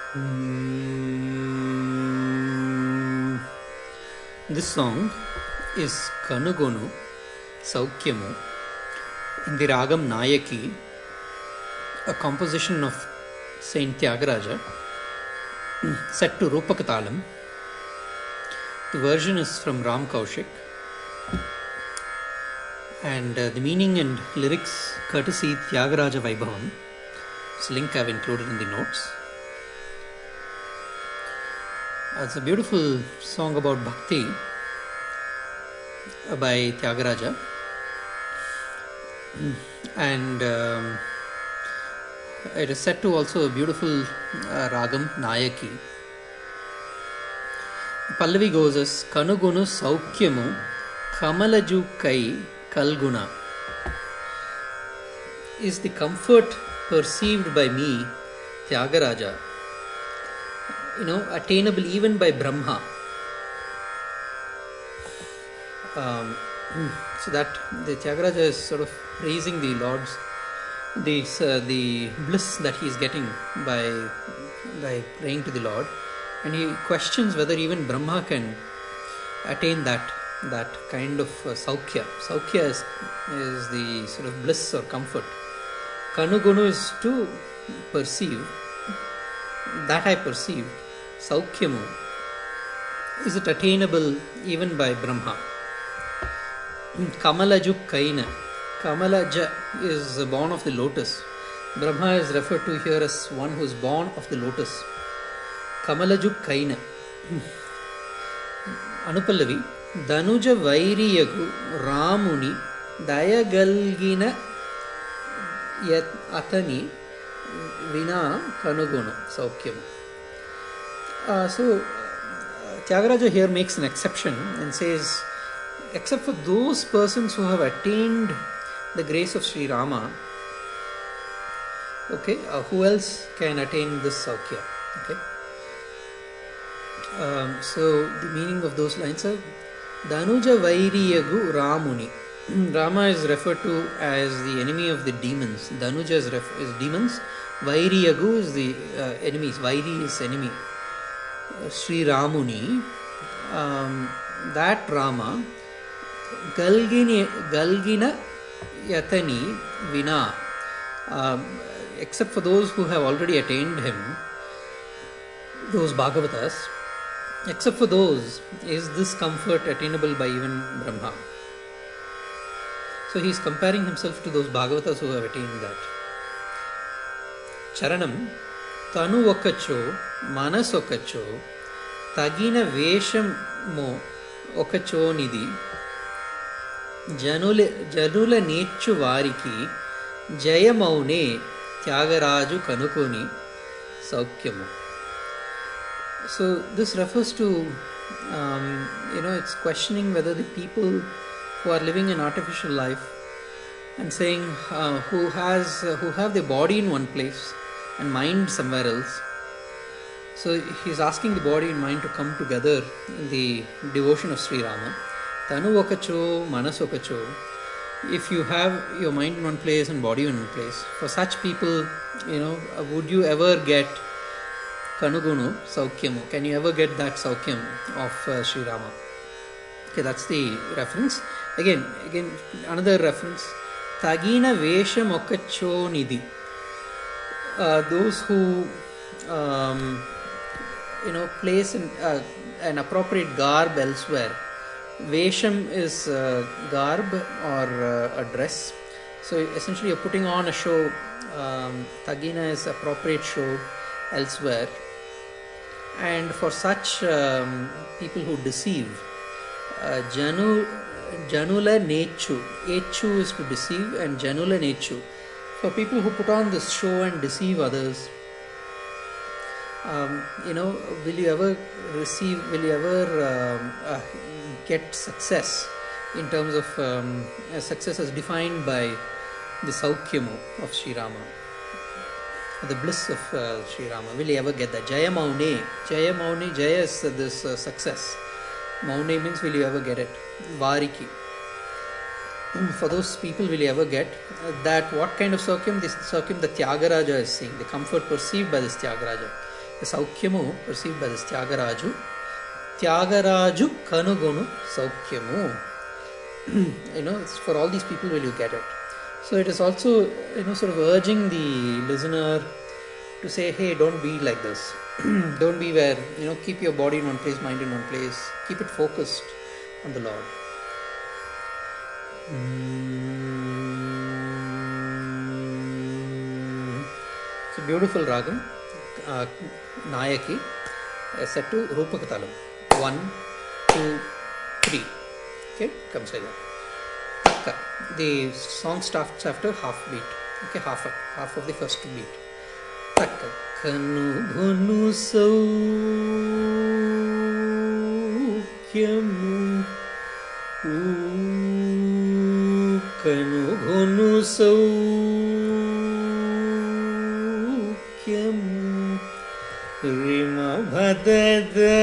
This song is Kanugonu Saukhyamu in the Ragam Nayaki, a composition of Saint Tyagaraja set to Rupakatalam. The version is from Ram Kaushik, and the meaning and lyrics courtesy Tyagaraja Vaibhavam. This link I have included in the notes. It's a beautiful song about bhakti by Tyagaraja, and it is set to also a beautiful ragam Nayaki. Pallavi goes as Kanugunu Saukhyamu Kamalaju Kai Kalguna. Is the comfort perceived by me, Tyagaraja, attainable even by Brahma? So that the Tyagaraja is sort of praising the Lord's, the bliss that he is getting by praying to the Lord, and he questions whether even Brahma can attain that kind of Saukhya. Saukhya is the sort of bliss or comfort. Kanugunu is to perceive. That I perceived. Saukhyamu. Is it attainable even by Brahma? Kamalaju Kaina. Kamalaja is born of the lotus. Brahma is referred to here as one who is born of the lotus. Kamalaju Kaina. Anupallavi. Danuja Vairiyagu Ramuni Dayagalgina Yat Atani Vina Kanugunu Saukhyamu. So Tyagaraja here makes an exception and says, except for those persons who have attained the grace of Sri Rama, who else can attain this Saukhya? So the meaning of those lines are Danuja Vairiyagu Ramuni. Rama is referred to as the enemy of the demons. Danuja is demons. Vairiyagu is the enemies. Vairi is enemy. Sri Ramuni, that Rama, Galgina Yatani Vina, except for those who have already attained him, those Bhagavatas, except for those, is this comfort attainable by even Brahma? So he is comparing himself to those Bhagavatas who have attained that. Charanam Tanu Okacho, Manas Okacho, Tagina Veshamo Okacho Nidhi, Janula Nechu Variki, Jaya Maune, Tyagaraju Kanukoni, Saukhyamu. So this refers to, it's questioning whether the people who are living an artificial life and saying who have their body in one place and mind somewhere else. So he's asking the body and mind to come together in the devotion of Sri Rama. Tanu Okacho, Manas Okacho. If you have your mind in one place and body in one place, for such people, would you ever get Kanugunu Saukhyamu? Can you ever get that Saukhyam of Sri Rama? Okay, that's the reference. Again, another reference. Tagina Vesha Mokacho Nidhi. Those who, place an appropriate garb elsewhere. Vesham is garb or a dress. So essentially you're putting on a show. Tagina is appropriate show elsewhere. And for such people who deceive, Janula Nechu. Echu is to deceive, and Janula Nechu. For people who put on this show and deceive others, will you ever get success in terms of success as defined by the Saukhyamu of Sri Rama, the bliss of Sri Rama? Will you ever get that? Jaya Maune. Jaya Maune. Jaya is this success. Maune means will you ever get it? Variki. For those people, will you ever get that? What kind of Saukham? This Saukham that Tyagaraja is seeing, the comfort perceived by this Tyagaraja. the Saukyamu perceived by this Tyagaraju. Tyagaraju Kanugunu Saukyamu. For all these people will you get it. So it is also, sort of urging the listener to say, hey, don't be like this. Don't be where, keep your body in one place, mind in one place. Keep it focused on the Lord. It's a beautiful ragam, Nayaki, set to Rupakatalam. 1, 2, 3. Okay, comes like that. Takka. The song starts after half beat. Okay, half of the first beat. Takka. Kanu Gunu Saukyamu. Kanu Gunu Saukyamu. Rima Bhadada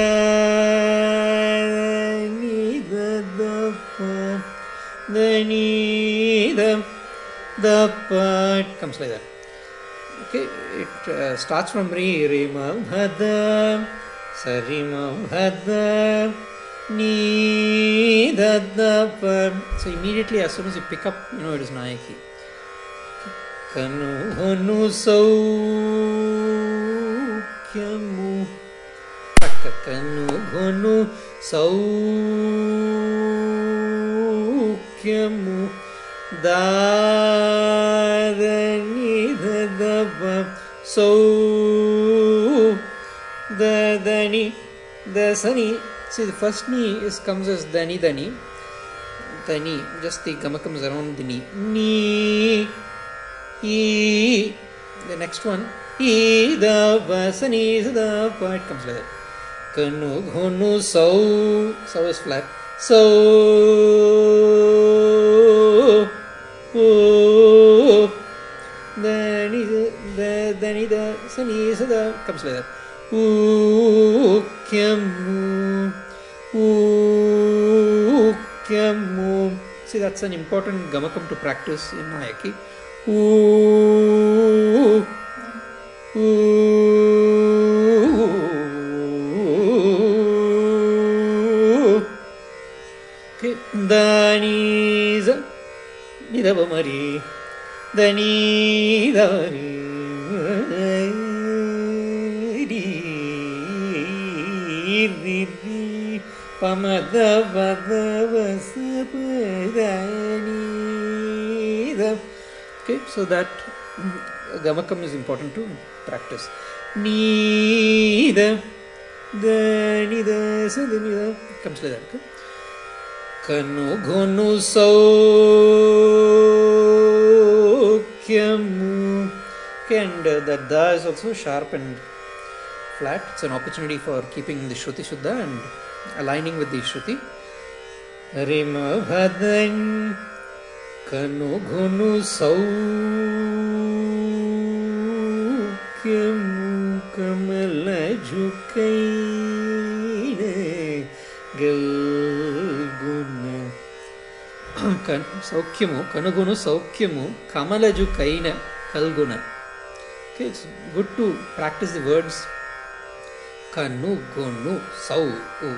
the part comes like that. Okay, it starts from Re Ma Bhada Sa Re Ma Bhada Ni Da Da Pa. So immediately as soon as you pick up, it is Nayaki. Kanu Honu Saukyamu. Takka Kanu Honu Saukyamu. Dani Dadapa. So the Dani, the Sani. See, the first Ni comes as Dani Dani. Dani, just the Gama comes around the Ni. Ni. E. The next one. E. The Sani is the part comes like that. Kanu Honu So. So is flat. So. Dani the Sani Sada comes like that. Kyamu. Kyamu. See, that's an important gamakam to practice in Nayaki. Okay. Dani za Nidavamari. Dani Davari. Okay, so that gamakam is important to practice. Nida, the nida, so the nida comes like that. Okay? Kanu Gonu Saukyamu. Okay, and that da is also sharp and flat. It's an opportunity for keeping the Shruti Shuddha and aligning with the Shruti. Rima Bhadan Kanu Gunu Saukyamu. Kamala Jukaina Galguna. Saukyamu, Kanugunu Saukyamu, Kamala Jukaina Kalguna. Okay, it's good to practice the words Kanu Gunu Sau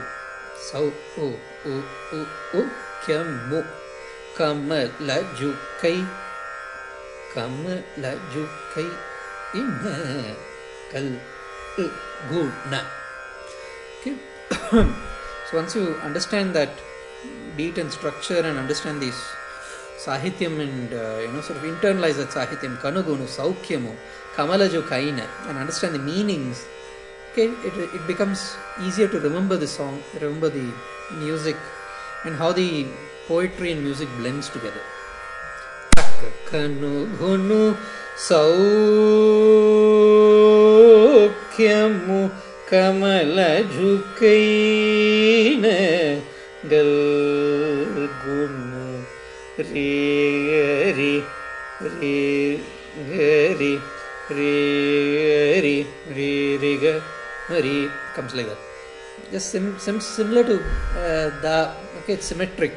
Kyamu Kamala Jukai Ina Kalguna. Okay. So once you understand that beat and structure and understand these Sahityam and sort of internalize that Sahityam, Kanugunu Saukyamu Kamalaju Kaina, and understand the meanings, okay, it becomes easier to remember the song, remember the music, and how the poetry and music blends together. Kanugunu Saukyamu Kamalaju Kaina Galguna Re Mari comes like that. Just similar to the, okay, it's symmetric.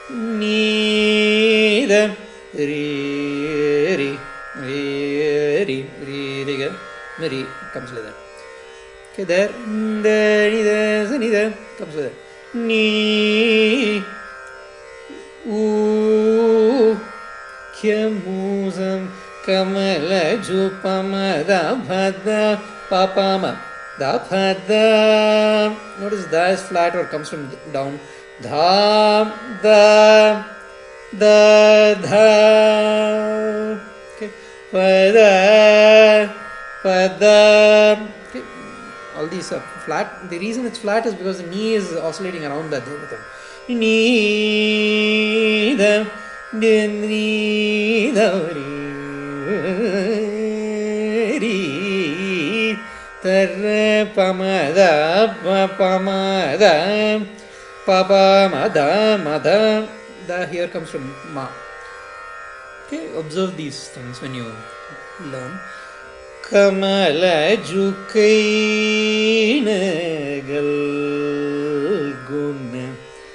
Ni da re Mari comes like that. Okay, there, the, ni, the comes with it. Ni, u, kyamusam, kamala, jupama, da, bhada, papama, da, bhada. Notice da is flat or comes from down. Dha, da, dha. Okay, pada, pada. Okay. All these are flat. The reason it's flat is because the knee is oscillating around that. Knee, da, ni, da, ri, tar, pamada, pamada, papa, mada, mada. Da here comes from ma. Okay, observe these things when you learn. Kamala jukainagal guna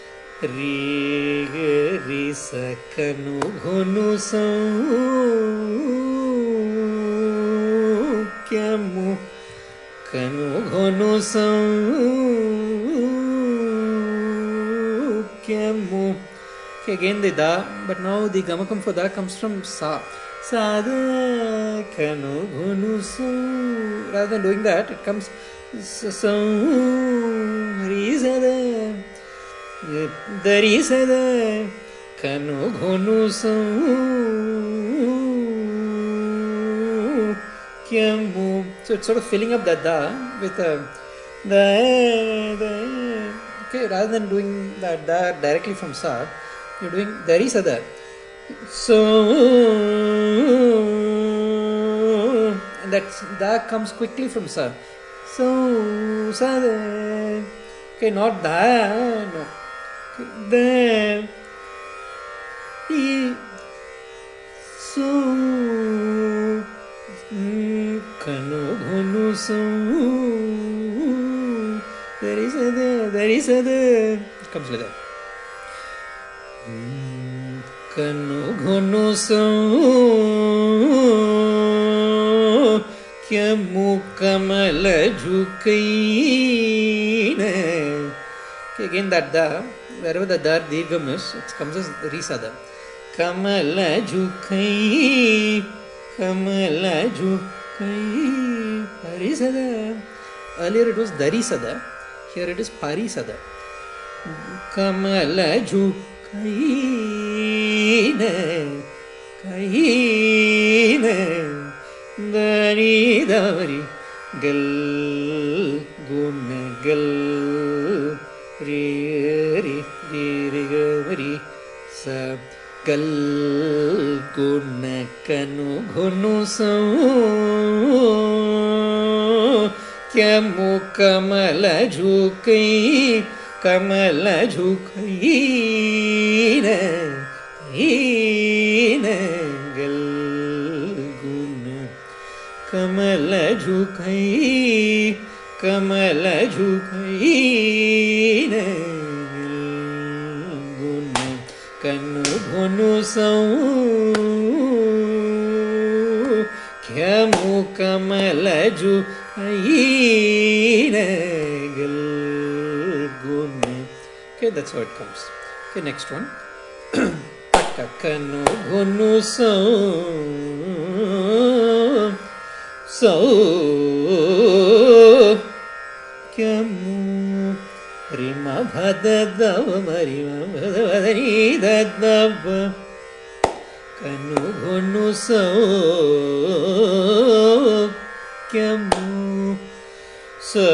risa kanu gunu saukyamu kanu gunu saukyamu. Okay, again the da, but now the gamakam for da comes from sa. Sada kanu gunu su. Rather than doing that, it comes so risada darisada kanu gunu su kyamu. So it's sort of filling up that da with a da. Okay, rather than doing that da directly from sa, you're doing darisada. So, and that comes quickly from sa. So, sa, okay, not da, no. Okay, da, so, kanu, gunu, so, there is a, it comes like that. Kanu gunu kyamu kamala jukaina. Okay, again that da, wherever the da dirgham is, it comes as risada. Kamala jukai, kamala jukai, parisada. Earlier it was darisada, here it is parisada. Kamala jukai. Kaina, dari dari, gal, guna gal, ri gari, sa, gal, guna kanu gunu sau, kyamu kamala jukai. Kamala jukaina, gal guna. Kamala jukai, kamala jukaina, gal guna. Kanu gunu sau, kyamu kamala jukaina, gal. Okay, that's how it comes. Okay, next one. Takakanu gunu so kyamu rima bhadadava marima bhadavadani dadava kanu gunu so kyamu so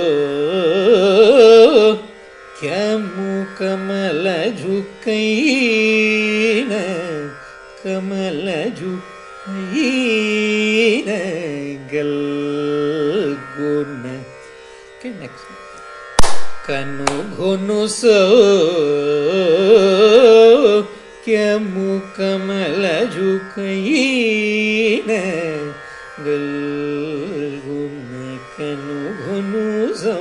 kyamu kamala jukaina, kamala jukaina, gal guna. Okay, next. Kanu gunu so, kyamu kamala jukaina, gal guna. Kanu gunu so.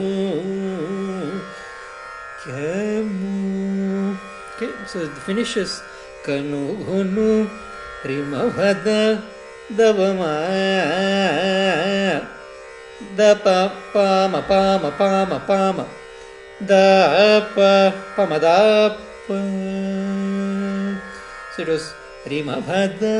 Okay, so the finish is Kanu Gunu Rima Vada Davama da pa pa ma pa ma pa ma pa ma da pa pa ma da pa. So it was Ri ma bha da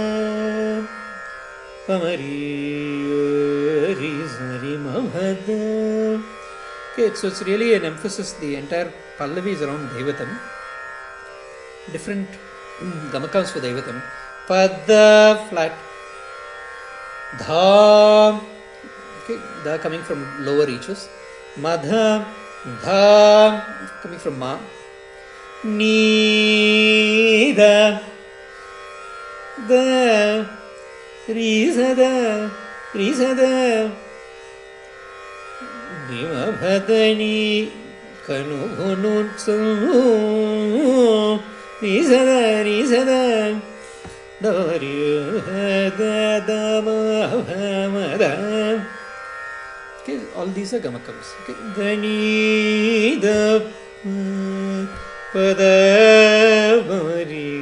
pa ma ri ri sa ri ma bha da. Okay, so it's really an emphasis. The entire Pallavi is around Daivatam. Different gamakams for Daivatam. Pada flat, dha, okay, dha coming from lower reaches, madha, dha coming from ma, ni da, da, ri sa da, Nima bhadani kanu gunun so ni sada dari da da ma ma da. Okay, all these are gamakams. Okay, dani da pada mari.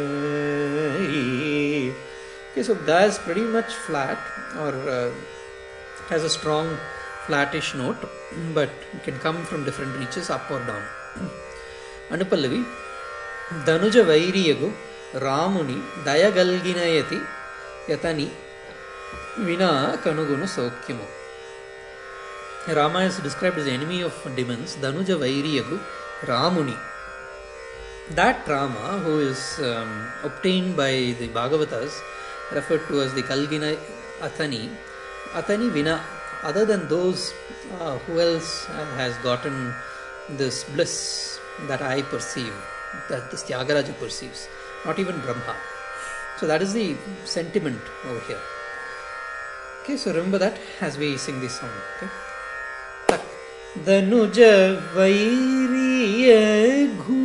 Okay, so da is pretty much flat or has a strong flattish note, but it can come from different reaches, up or down. Anupallavi, Danuja Vairiyagu Ramuni Dayagalginayati Yatani Vina Kanugunu Saukyamu. Rama is described as the enemy of demons, Danuja Vairiyagu Ramuni. That Rama, who is obtained by the Bhagavatas, referred to as the Kalgina Athani Vina. Other than those, who else has gotten this bliss that I perceive, that this Tyagaraja perceives? Not even Brahma. So that is the sentiment over here. Okay, so remember that as we sing this song. Okay. Tak. Danuja Vairiya Gu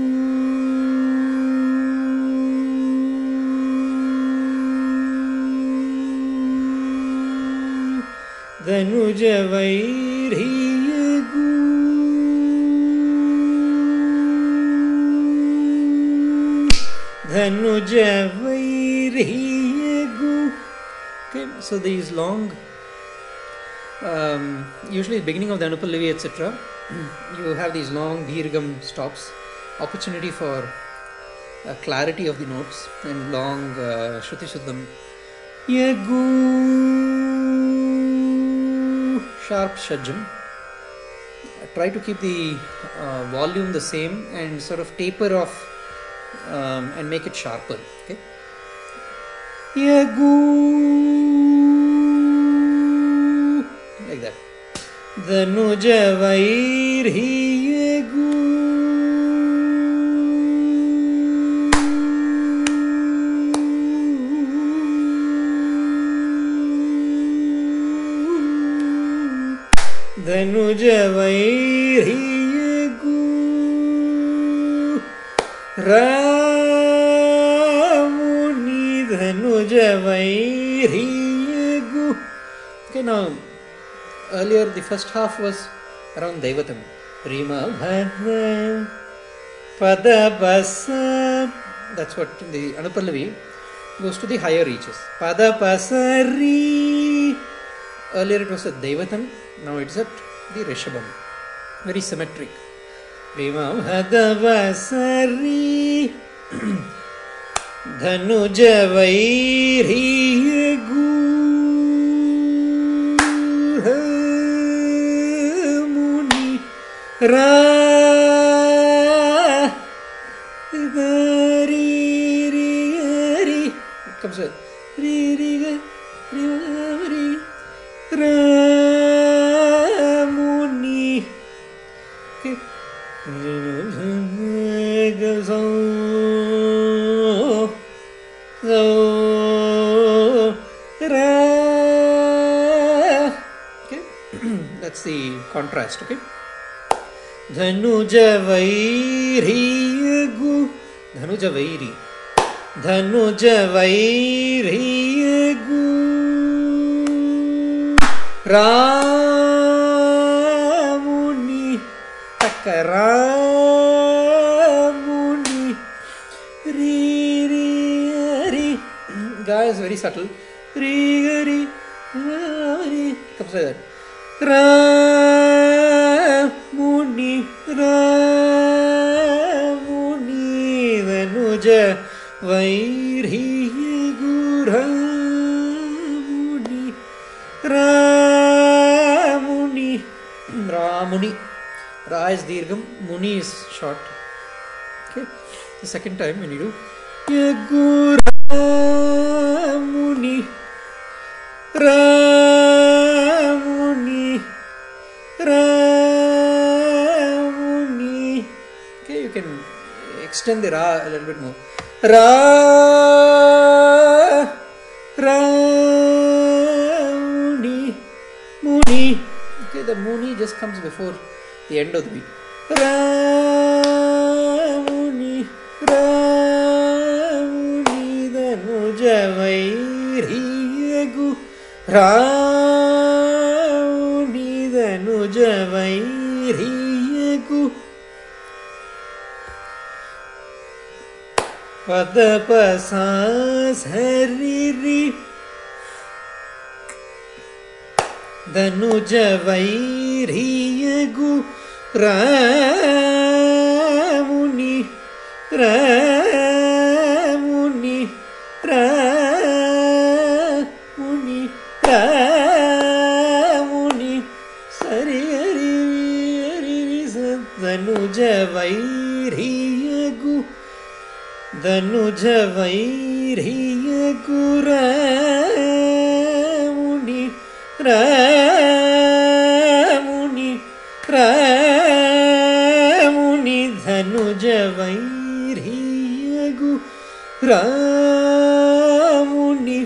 Danuja Vairiyagu Danuja Vairiyagu. Okay, so these long, usually beginning of the Anupallavi, etc., you have these long Dirgham stops, opportunity for clarity of the notes, and long Shruti Shuddham Yagu. Sharp shajam. Try to keep the volume the same and sort of taper off and make it sharper. Okay. Yagu, like that. Danuja Vairhi Yagu. Danuja Vairiyagu Ramuni Danuja Vairiyagu. Okay, now earlier the first half was around Daivatam. Rima Bhadra Pada Basa. That's what the Anupallavi goes to the higher reaches. Pada Pasari. Earlier it was at Daivatam, now it's at the Rishabham. Very symmetric. Rima Bhadavasari Dhanuja Vairiyagu Muni Ra Ri. It comes with Ri Ramuni. Okay. Okay. That's the contrast. Okay. Dhanuja Vairiyagu. Dhanuja Vairi. Dhanuja Vairiyagu Ramuni Takaramuni Ri. Ga is very subtle. Ri comes like that. Ramuni Dhanuja Vairhiya Ramuni Ramuni. Ra is Dirgham, Muni is short. Okay. The second time when you do Yaguramuni Ramuni Ramuni. Okay, you can extend the Ra a little bit more. Ramuni Muni. Okay, the Muni just comes before the end of the beat. Ramuni Dhanuja Vairhiya Ramuni Dhanuja Vairhiya Padapasas Hariri Dhanuja Vairhiya Ramuni Ramuni Ramuni Ramuni Sari Hari Hari Dhanuja Vairhiya Dhanuja Vairhiya Ramuni Ramuni Ramuni Dhanuja Vairhiya Ramuni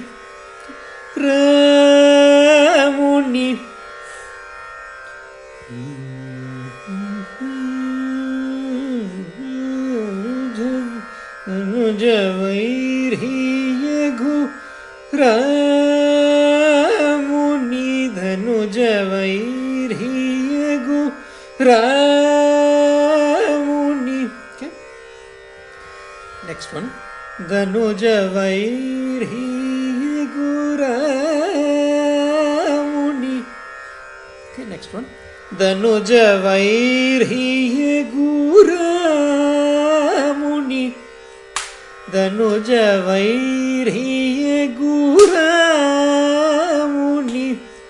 Ramuni Dhanuja Vairhiya Ramuni Dhanuja Vairhiya Ramuni. Okay. Next one. Dhanuja Vairhiya Ramuni. Okay, next one. Dhanuja Vairhiya Ramuni. Dhanuja Vairhiya Ramuni.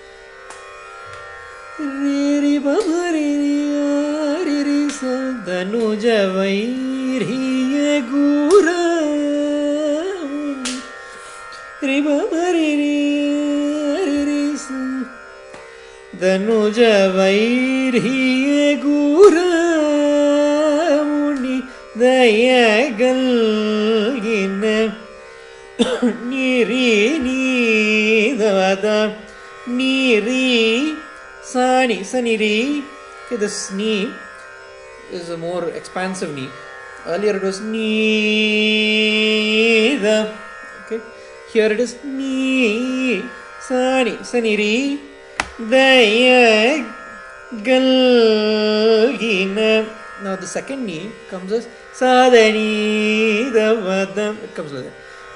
Dhanuja Vairhiya Ramuni. Dhanuja Vairhiya Ramuni. Dayagalgina Niri Nidavada Niri Sani Saniri. Okay, this Ni is a more expansive Ni. Earlier it was Nida. Okay, here it is Ni Sani Saniri Dayagalgina. Now the second Ni comes as Sadani Davadam. It comes like that.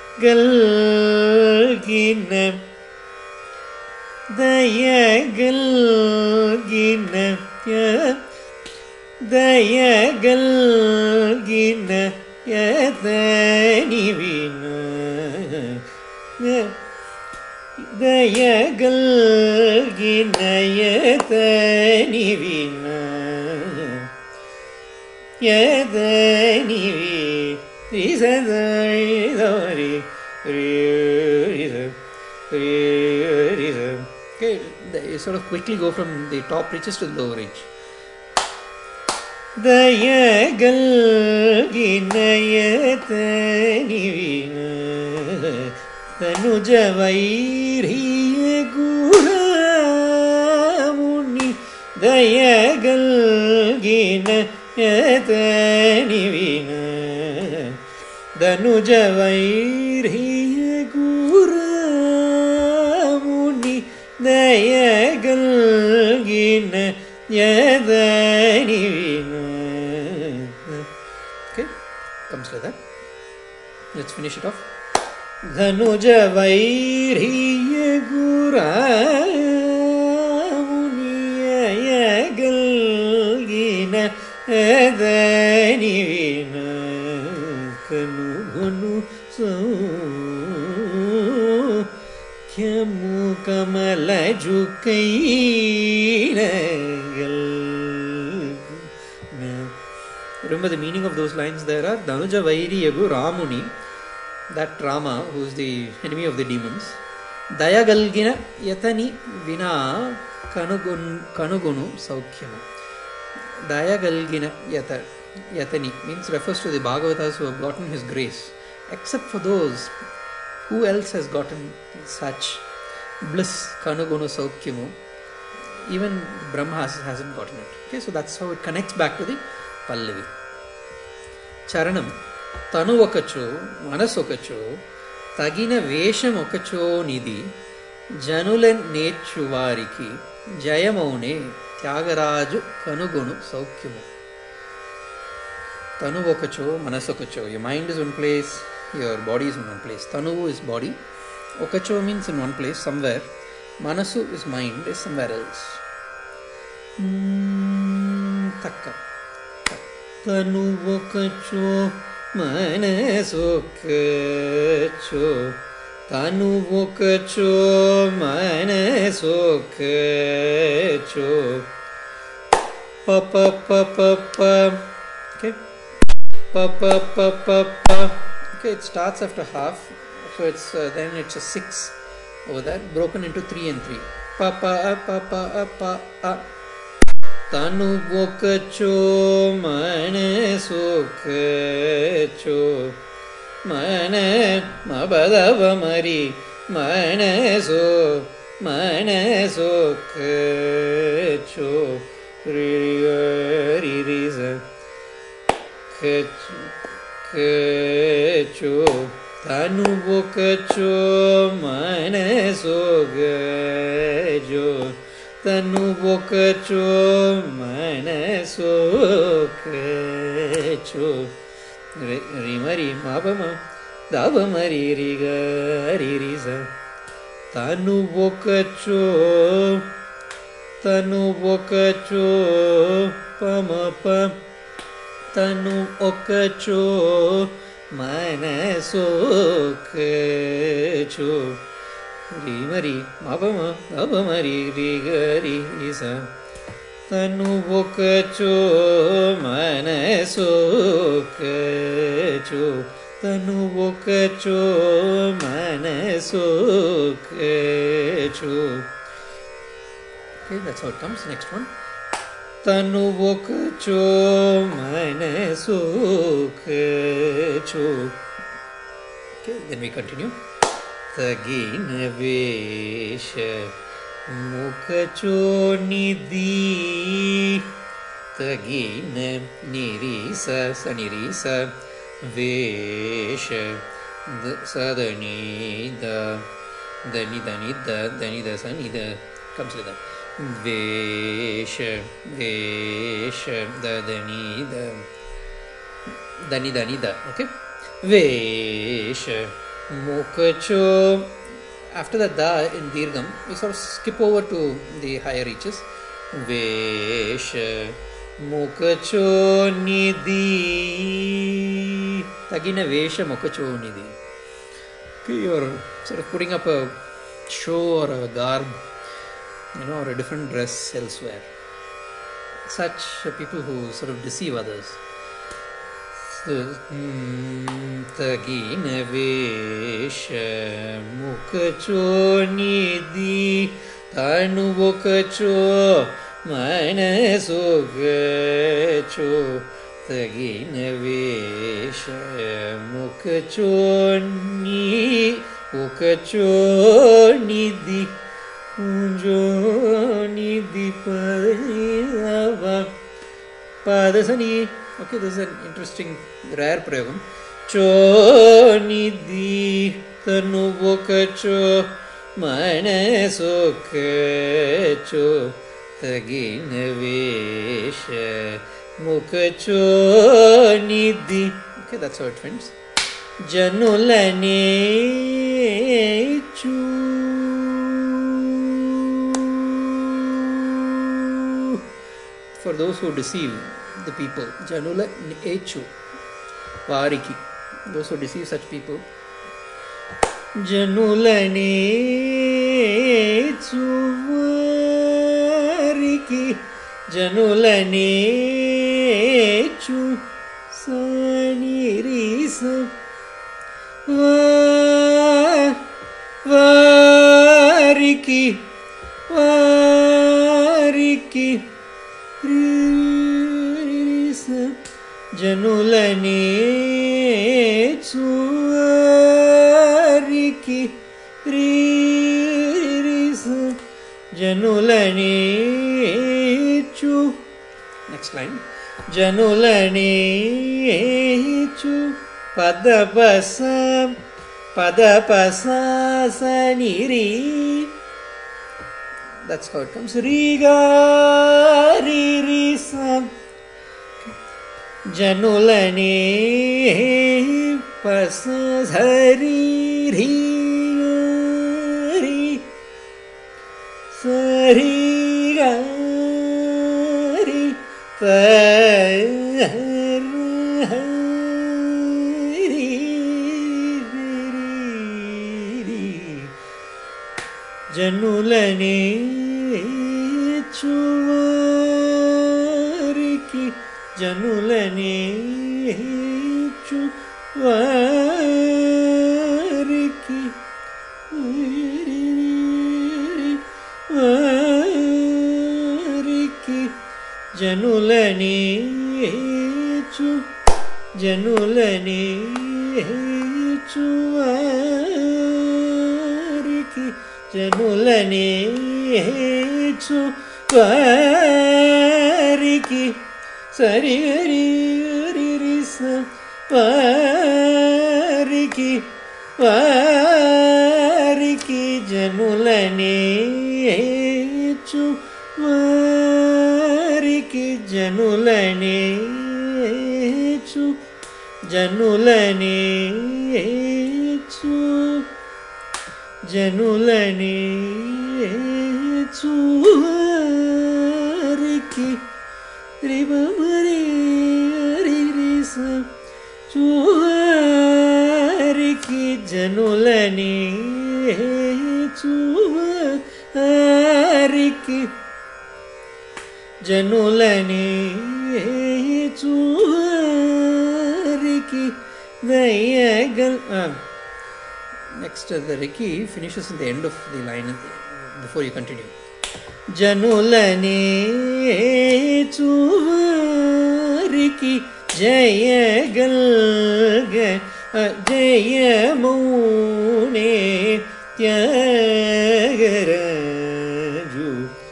Galgina Dayagalgina Dayagalgina Yadani Vina Dayagalgina Yadani Vina Yadani Vina Okay, you sort of quickly go from the top reaches to the lower reach. Dayagalgina Yadani Vina Dhanuja Vairhiya Ramuni. Dayagalgina Yadani Vina Dhanuja Vairhiya Ramuni. Dayagalgina Yadani Vina. Okay, comes like that. Let's finish it off. Dhanuja Vairhiya Ramuni. Remember the meaning of those lines there are Dhanuja Vairi Yagu Ramuni, that Rama who is the enemy of the demons. Dayagalgina Yatani Vina Kanugunu Saukhyamu. Dayagalgina Yatani means refers to the Bhagavatas who have gotten his grace. Except for those, who else has gotten such bliss, Kanugunu Saukhyamu? Even Brahma hasn't gotten it. Okay, so that's how it connects back to the Pallavi. Charanam. Tanu okacho, manas okacho, tagina vesham okacho nidhi, janulan nechuvariki, jayamaune, Tyagaraju Kanugunu Saukhyamu. Tanu okacho, manas okacho. Your mind is one place, your body is in one place. Tanu is body. Okacho means in one place, somewhere. Manasu is mind, is somewhere else. Takka. Tanu okacho, manasu okacho. Tanu okacho, manasu okacho. Pa pa pa pa pa. Okay. Pa pa pa pa pa. Okay, it starts after half, so it's then it's a 6 over there, broken into 3 and 3. Pa pa pa pa pa a. Tanu okacho, manasu okacho. Mana mabadava mari manasu okacho. Ririza Kacho Tanu okacho manasu okacho. Tanu okacho manasu okacho. Rimari mabama davamari riga ririza. Tanu okacho pamapa. Tanu okacho manasu okacho. Rimari mabama davamari riga ririza. Tanu okacho manasu okacho. Tanu okacho manasu okacho. Okay, that's how it comes. Next one. Tanu okacho manasu okacho. Okay, then we continue. Tagina vesha mukacho nidhi. Tagina nirisa sanirisa vesha sadanida danida sanida comes like that. Vesha danida. Okay. Vesha mukacho. After that da in dirgham, we sort of skip over to the higher reaches. Vesha mukacho nidhi. Tagina vesha mukacho nidhi. Okay, you're sort of putting up a show or a garb, or a different dress elsewhere. Such people who sort of deceive others. Tagina vesha mukacho nidhi. Tanu okacho manasu okacho. Tagina vesha mukacho okacho nidhi. Kunjo nidhi padasani. Okay, this is an interesting rare prayogam. Cho nidhi tanu okacho manasu okacho. Tagina vesha mukacho nidhi. Okay, that's how it ends. Janulane chu. For those who deceive the people, Janula Echu Variki, those who deceive such people. Janula వారికి జనులనేచు సనిరిస వారికి జనులనేచు వారికి జనులనేచు next line జనులనేచు పదపసనిరి that's how it comes రిగారిరిస జనులనే పసరి సరిగారి జనులనే చువారికి జనులనేచు వారికి జనులనేచు వారికి జనులనేచు వారికి సరి రిస వారికి జనులనేచు వారికి జనులనేచు వారికి చూవారికి జనులనేచు వారికి జనులనేచు వారికి దయగల్ next the Riki finishes at the end of the line before you continue. జనులనేచు వారికి జయమౌనే త్యాగరాజు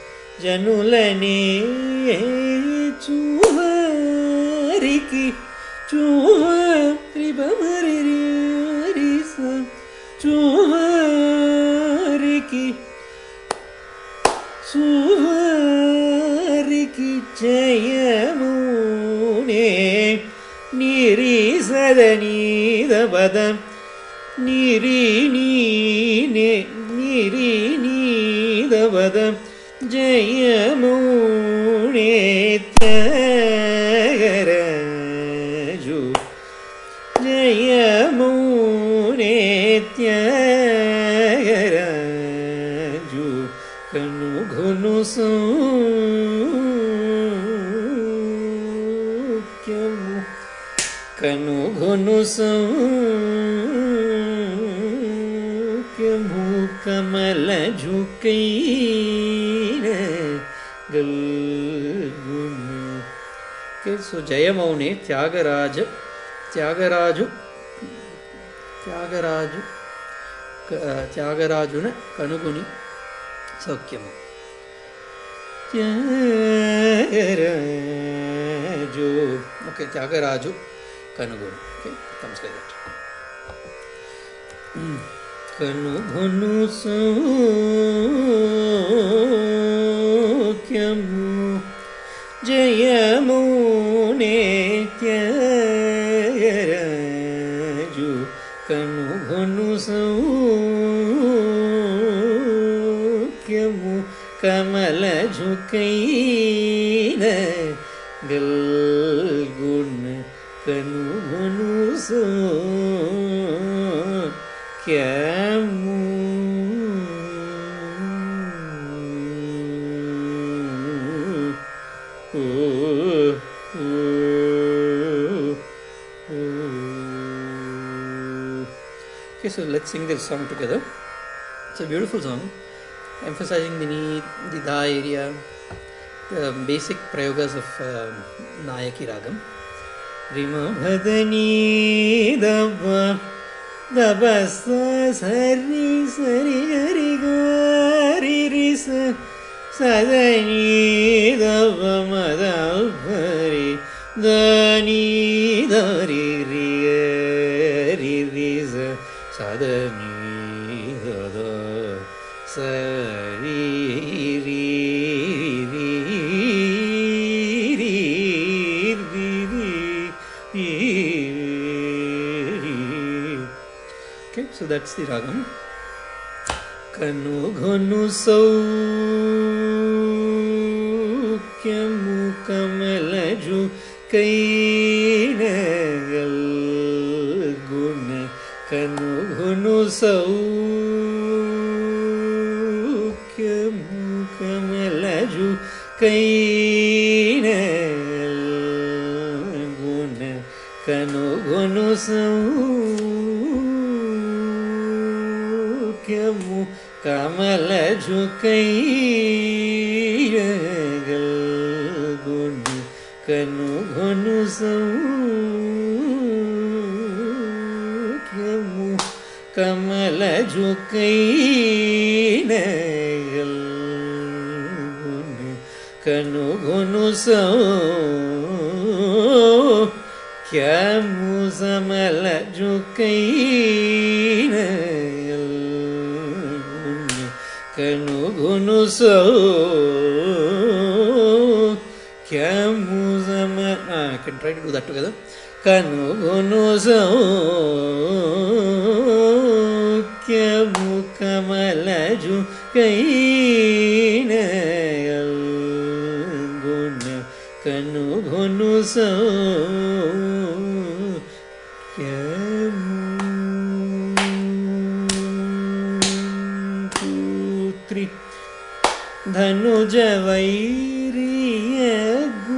జనులనేచు వారికి చూవారికి జయమునే నిరీసదనీదపద నిరీనీదపద జయమునే త్యాగరాజు జయమునే త్యాగరాజు కనుగొను సౌఖ్యము కమల జుకైన గల్గును. Okay, so జయమౌనే త్యాగరాజున కనుగొని సౌఖ్యము. త్యాగరాజు ఓకే త్యాగరాజు కనుగొను. Okay comes like that. కనుగొను సౌఖ్యము జయమునే త్యాగరాజు కనుగొను సౌఖ్యము కమల జుకైన గల్గుణ కనుగొను సౌఖ్యము. Okay, so let's sing this song together. It's a beautiful song, emphasizing the ni, the da area, the basic prayogas of Nayaki Ragam. Rima bhadani dava dava sari sari gari gari risa sadani dava madavari dani dari ri risa sadani dada sari ri Okay, so that's the ragam. Kanu ghanu saukyamu kamalaju kainagal guna. Kanu ghanu saukyamu kamalaju kainagal guna. Kanu ghanu saukyamu kamalaju kainagal guna. Kanu ghanu saukyamu kamalaju kainagal guna. Kanu ghanu saukyamu samalaju kainagal guna. Kanu ghanu saukyamu I can try to do that together. Kanu ghanu saukyamu kamalaju kainagal guna. Kanu ghanu saukyamu 2, 3 dhanuja vairiyagu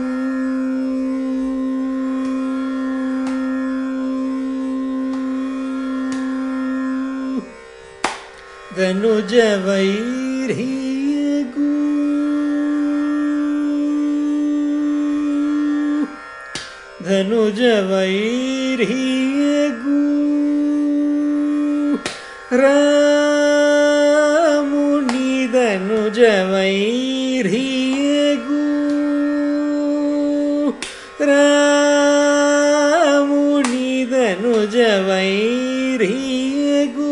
dhanuja vairiyagu dhanuja vairiyagu ramuni dhanuja vairiyagu ramuni dhanuja vairiyagu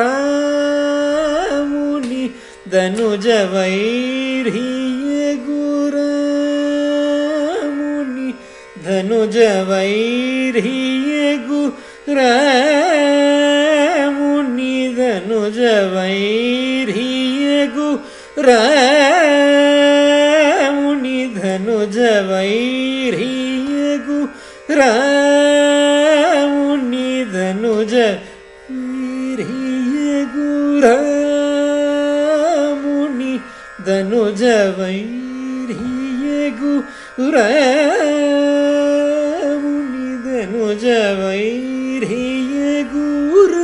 ramuni dhanuja vairiyagu ramuni dhanuja vairiyagu ramuni dhanuja vairiyagu ramuni dhanuja vairiyagu ramuni dhanuja vairiyagu ramuni dhanuja vairiyagu ramuni dhanuja vairiyagu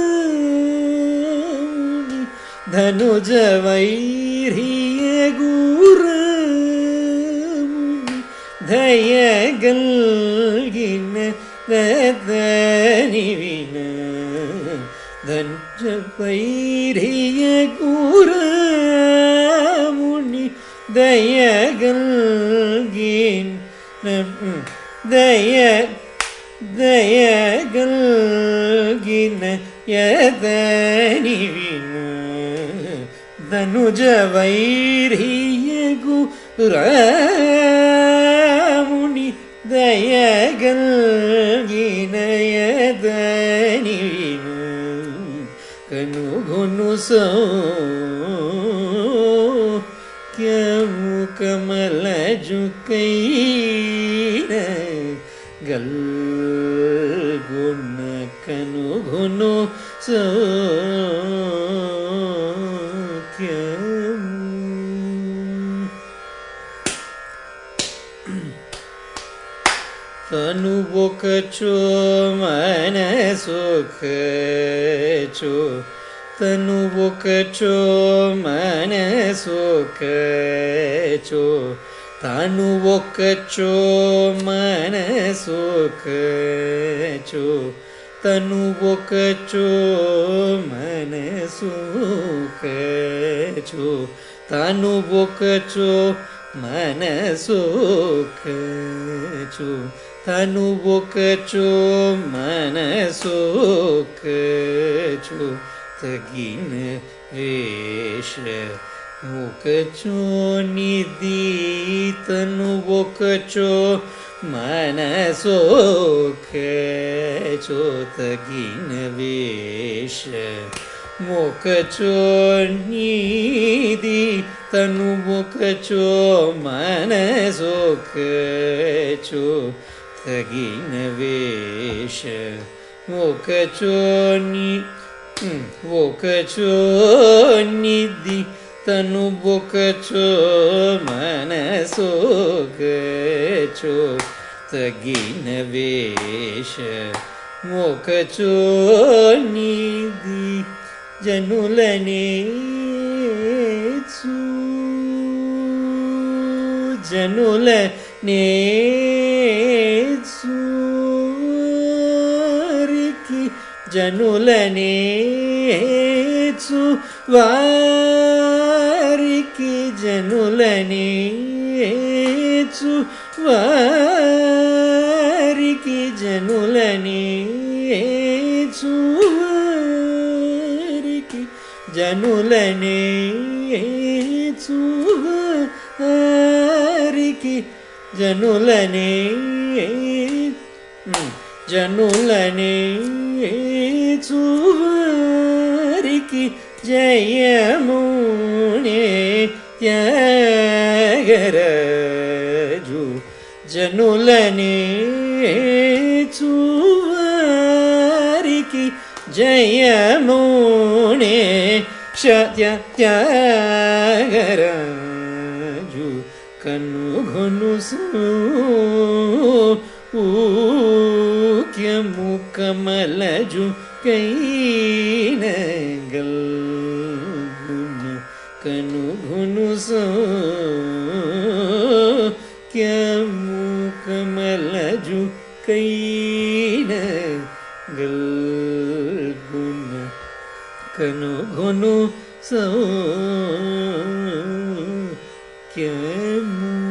ramuni dhanuja vairiyagu ramuni dayagalgina dadanivina dhanuja vairiyagu ramuni dayagalgina dayagalgina yadanivina dhanuja vairiyagu ramuni dayagalgina yadanivina kanu ghanu saukyamu kamalaju kainagal guna. Kanu ghanu saukyamu तनु ఒకచో మనసొకచో తను ఒకచో మనసొకచో తను ఒకచో మనసొకచో తను ఒకచో మనసొకచో తను ఒకచో మనసొకచో తను ఒకచో మనసొకచో తగిన వేష ఒకచో నిధి తను ఒకచో మనసొకచో తగిన వేష ఒకచో నిధి తను ఒకచో మనసొకచో తగిన వేష ఒకచో నిధి తను ఒకచో మనసొకచో తగిన వేష ఒకచో నిధి జనులనేచు వారికి జనులనేచు వారికి జనులనేచు వారికి జనులనేచు వారికి జనులనేచు వారికి జనులనేచు వారికి జయమునే త్యాగరాజు జనులనేచు వారికి జయమునే త్యాగరాజు కనుగొను సౌఖ్యము కమలజు కైనగల్గున కనుగొను సౌఖ్యము కమలజు కైనగల్గున కనుగొను సౌఖ్యము